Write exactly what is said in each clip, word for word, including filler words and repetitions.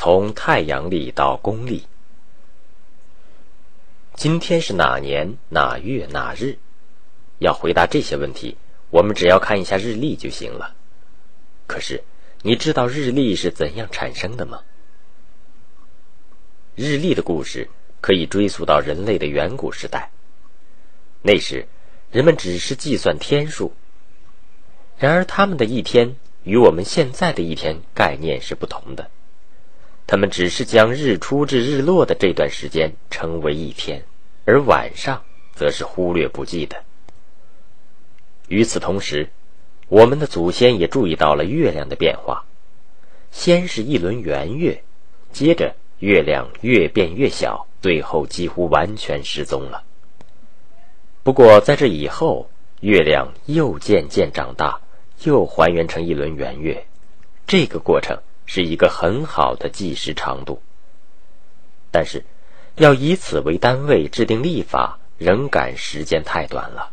从太阳历到公历。今天是哪年哪月哪日？要回答这些问题，我们只要看一下日历就行了。可是你知道日历是怎样产生的吗？日历的故事可以追溯到人类的远古时代。那时人们只是计算天数，然而他们的一天与我们现在的一天概念是不同的。他们只是将日出至日落的这段时间称为一天，而晚上则是忽略不计的。与此同时，我们的祖先也注意到了月亮的变化，先是一轮圆月，接着月亮越变越小，最后几乎完全失踪了。不过在这以后，月亮又渐渐长大，又还原成一轮圆月，这个过程是一个很好的计时长度。但是要以此为单位制定历法，仍感时间太短了。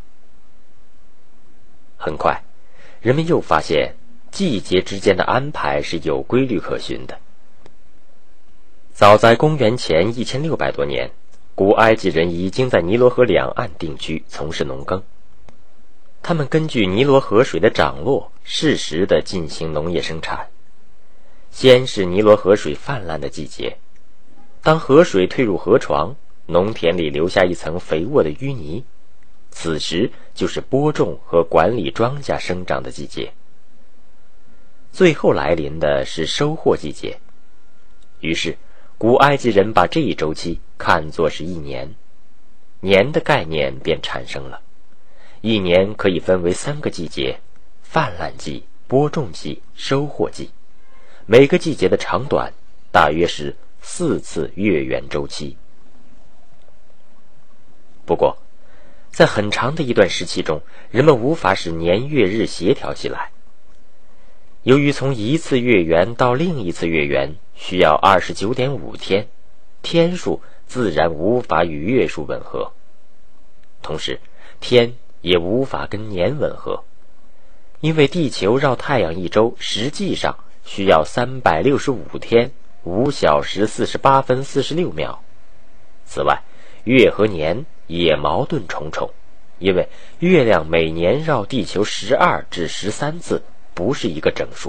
很快人们又发现季节之间的安排是有规律可循的。早在公元前一千六百多年，古埃及人已经在尼罗河两岸定居，从事农耕。他们根据尼罗河水的涨落，适时地进行农业生产。先是尼罗河水泛滥的季节，当河水退入河床，农田里留下一层肥沃的淤泥，此时就是播种和管理庄稼生长的季节。最后来临的是收获季节，于是古埃及人把这一周期看作是一年，年的概念便产生了。一年可以分为三个季节：泛滥季、播种季、收获季。每个季节的长短大约是四次月圆周期。不过在很长的一段时期中，人们无法使年月日协调起来。由于从一次月圆到另一次月圆需要 二十九点五 天，天数自然无法与月数吻合，同时天也无法跟年吻合，因为地球绕太阳一周实际上需要三百六十五天五小时四十八分四十六秒。此外，月和年也矛盾重重，因为月亮每年绕地球十二至十三次，不是一个整数。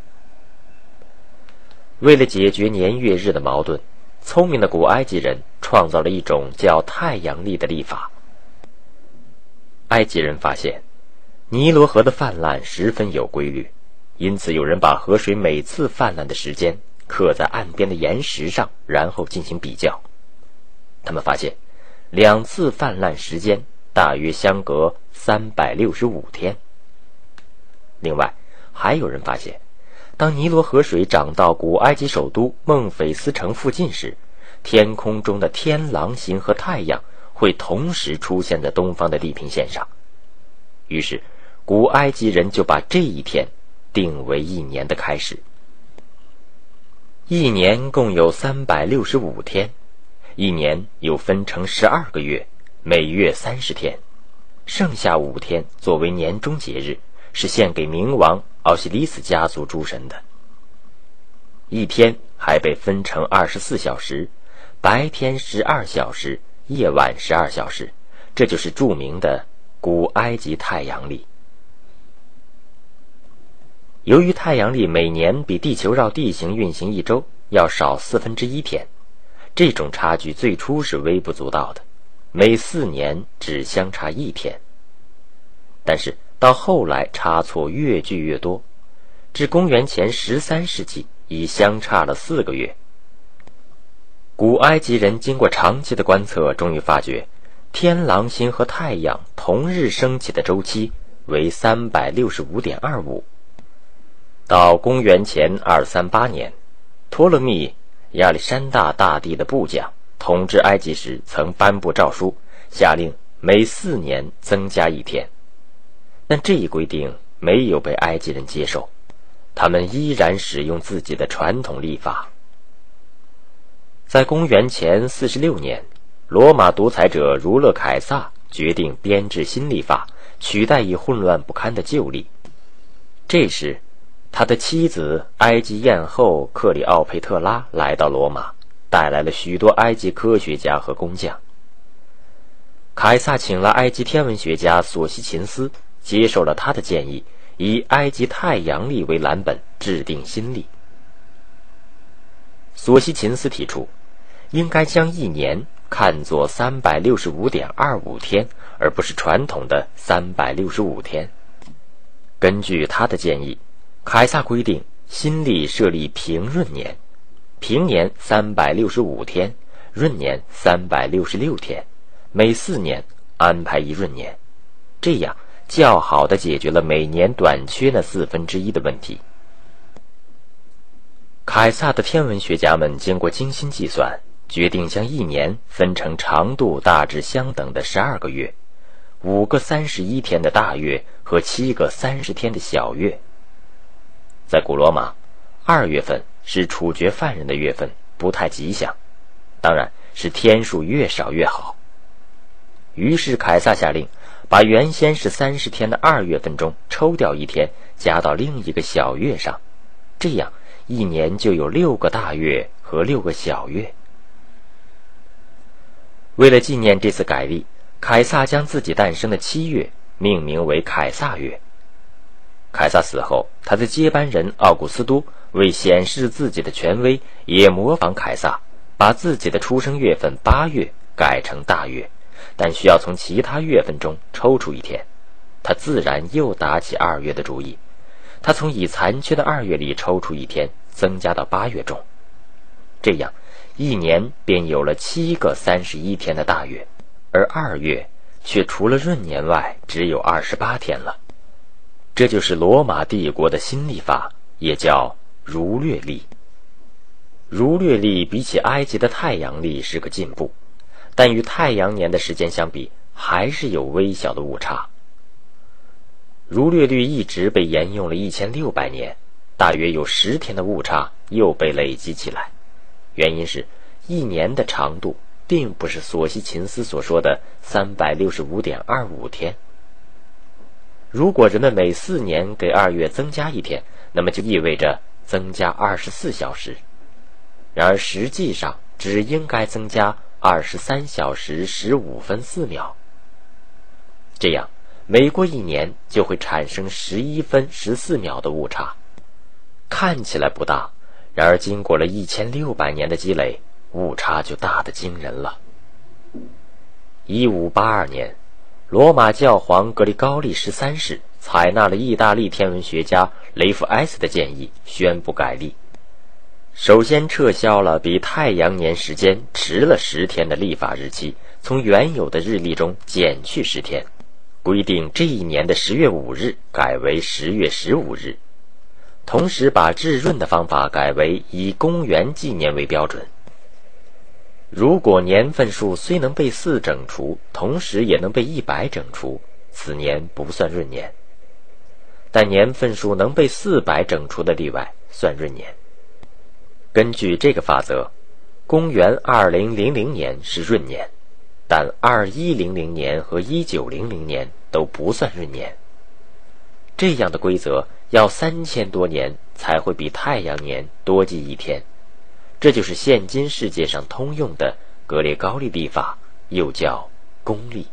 为了解决年月日的矛盾，聪明的古埃及人创造了一种叫太阳历的历法。埃及人发现尼罗河的泛滥十分有规律，因此有人把河水每次泛滥的时间刻在岸边的岩石上，然后进行比较。他们发现两次泛滥时间大约相隔三百六十五天。另外还有人发现，当尼罗河水涨到古埃及首都孟菲斯城附近时，天空中的天狼星和太阳会同时出现在东方的地平线上。于是古埃及人就把这一天定为一年的开始。一年共有三百六十五天，一年又分成十二个月，每月三十天，剩下五天作为年终节日，是献给冥王奥西里斯家族诸神的。一天还被分成二十四小时，白天十二小时，夜晚十二小时，这就是著名的古埃及太阳历。由于太阳历每年比地球绕地形运行一周要少四分之一天，这种差距最初是微不足道的，每四年只相差一天。但是到后来差错越聚越多，至公元前十三世纪已相差了四个月。古埃及人经过长期的观测，终于发觉天狼星和太阳同日升起的周期为 三百六十五点二五。到公元前二三八年，托勒密亚历山大大帝的部将统治埃及时曾颁布诏书，下令每四年增加一天。但这一规定没有被埃及人接受，他们依然使用自己的传统历法。在公元前四十六年，罗马独裁者儒勒凯撒决定编制新历法，取代已混乱不堪的旧历。这时他的妻子埃及艳后克里奥佩特拉来到罗马，带来了许多埃及科学家和工匠。凯撒请了埃及天文学家索西琴斯，接受了他的建议，以埃及太阳历为蓝本制定新历。索西琴斯提出，应该将一年看作三百六十五点二五天，而不是传统的三百六十五天。根据他的建议，凯撒规定新历设立平闰年，平年三百六十五天，闰年三百六十六天，每四年安排一闰年，这样较好地解决了每年短缺那四分之一的问题。凯撒的天文学家们经过精心计算，决定将一年分成长度大致相等的十二个月，五个三十一天的大月和七个三十天的小月。在古罗马，二月份是处决犯人的月份，不太吉祥，当然是天数越少越好。于是凯撒下令，把原先是三十天的二月份中抽掉一天，加到另一个小月上，这样一年就有六个大月和六个小月。为了纪念这次改历，凯撒将自己诞生的七月命名为凯撒月。凯撒死后，他的接班人奥古斯都为显示自己的权威，也模仿凯撒，把自己的出生月份八月改成大月，但需要从其他月份中抽出一天。他自然又打起二月的主意，他从已残缺的二月里抽出一天，增加到八月中，这样一年便有了七个三十一天的大月，而二月却除了闰年外只有二十八天了。这就是罗马帝国的新历法，也叫儒略历。儒略历比起埃及的太阳历是个进步，但与太阳年的时间相比，还是有微小的误差。儒略历一直被沿用了一千六百年，大约有十天的误差又被累积起来。原因是一年的长度并不是索西琴斯所说的三百六十五点二五天。如果人们每四年给二月增加一天，那么就意味着增加二十四小时。然而实际上只应该增加二十三小时十五分四秒。这样每过一年就会产生十一分十四秒的误差。看起来不大，然而经过了一千六百年的积累，误差就大得惊人了。一五八二年，罗马教皇格里高利十三世采纳了意大利天文学家雷夫埃斯的建议，宣布改历。首先撤销了比太阳年时间迟了十天的历法日期，从原有的日历中减去十天，规定这一年的十月五日改为十月十五日，同时把制闰的方法改为以公元纪年为标准。如果年份数虽能被四整除，同时也能被一百整除，此年不算闰年，但年份数能被四百整除的例外算闰年。根据这个法则，公元二零零零年是闰年，但二一零零年和一九零零年都不算闰年。这样的规则要三千多年才会比太阳年多记一天。这就是现今世界上通用的格列高利历法，又叫公历。